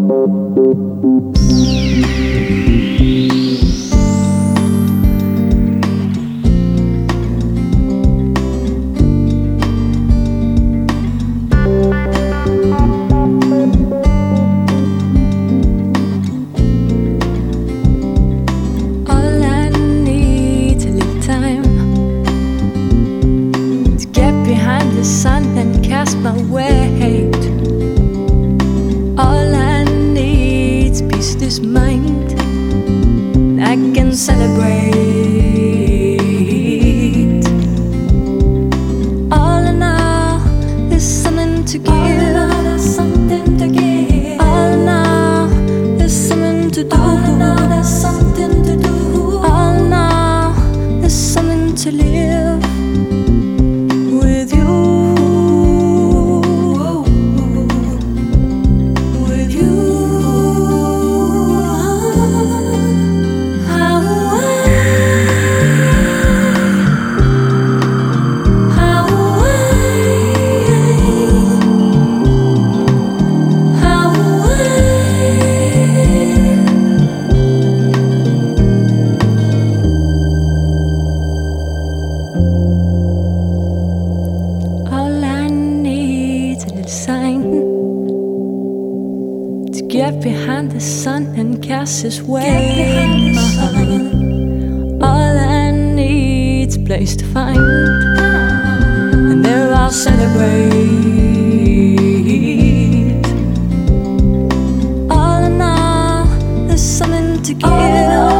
My weight. All I need's peace, this mind. I can celebrate. All in all, there's something to give. All in all, there's something to give. All in all, there's something to do. All in all, there's something to do. All in all, there's something to live with you. Get behind the sun and cast his way. All I need's a place to find, and there I'll celebrate. All in all, there's something to give.